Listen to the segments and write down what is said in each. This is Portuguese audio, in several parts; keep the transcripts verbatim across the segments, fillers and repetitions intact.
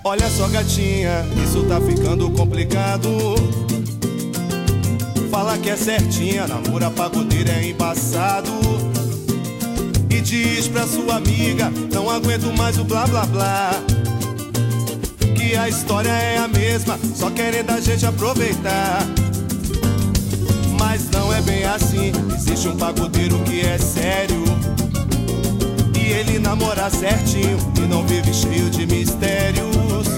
Olha só, gatinha, isso tá ficando complicado. Fala que é certinha, namora pagodeira é embaçado. E diz pra sua amiga, não aguento mais o blá blá blá, que a história é a mesma, só querendo a gente aproveitar. Mas não é bem assim, existe um pagodeiro que é sério, e ele namora certinho e não vive cheio de mistérios.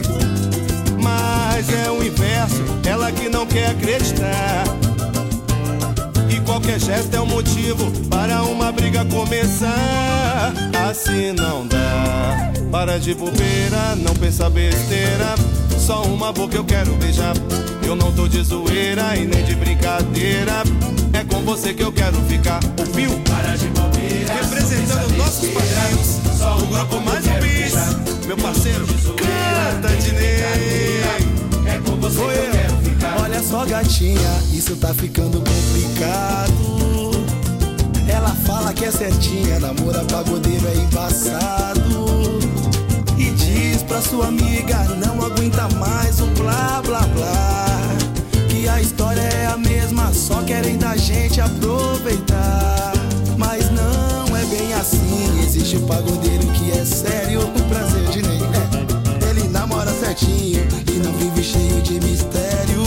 Mas é o inverso, ela que não quer acreditar, e qualquer gesto é um motivo para uma briga começar. Assim não dá, para de bobeira, não pensa besteira, só uma boca eu quero beijar. Eu não tô de zoeira e nem de brincadeira, é com você que eu quero ficar. Ouviu? Para de bobeira, representando nossos padrinhos, o grupo Mais Um Bis, meu parceiro Canta Dinei. É com você que eu quero ficar. Olha só, gatinha, isso tá ficando complicado. Ela fala que é certinha, namora pagodeiro é embaçado, e diz pra sua amiga, não aguenta mais o blá blá blá, que a história é a mesma, só querem da gente aproveitar. Mas não é bem assim, existe o pagodeiro que é sério. O prazer de nem é, ele namora certinho e não vive cheio de mistérios.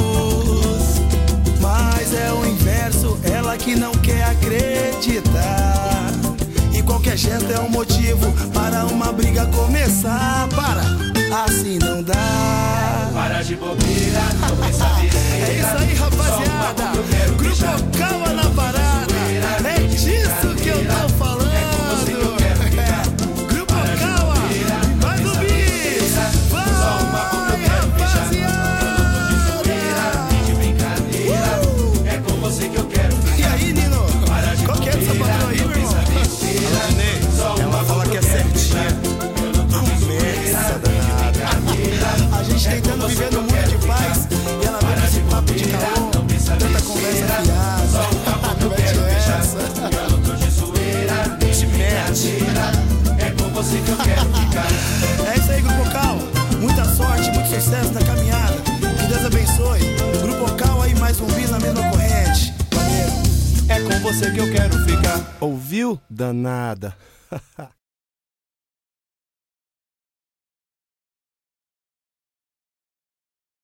Mas é o inverso, ela que não quer acreditar, e qualquer gesto é um motivo para uma briga começar. Para, assim não dá. Para de bobeira, não pensa besteira. É isso aí, rapaziada. Grupo Calma na parada. É disso que eu tô falando. Grupo Calma, Mais Um Bis. Vai, rapaziada. É com você que eu quero ficar. E aí, Nino? Qual que é essa patrão aí, meu irmão? Ela fala que é certinha, conversa danada. A gente tentando viver num mundo de paz, e ela vem com esse papo de calor, tanta conversa fiada. Mete essa. Eu não tô de zoeira, nem de brincadeira, é com você que eu quero ficar. É isso aí, Grupo Cal. Muita sorte, muito sucesso na caminhada. Que Deus abençoe. O Grupo Cal aí, Mais Um Bis na mesma corrente. Valeu. É com você que eu quero ficar. Ouviu, danada?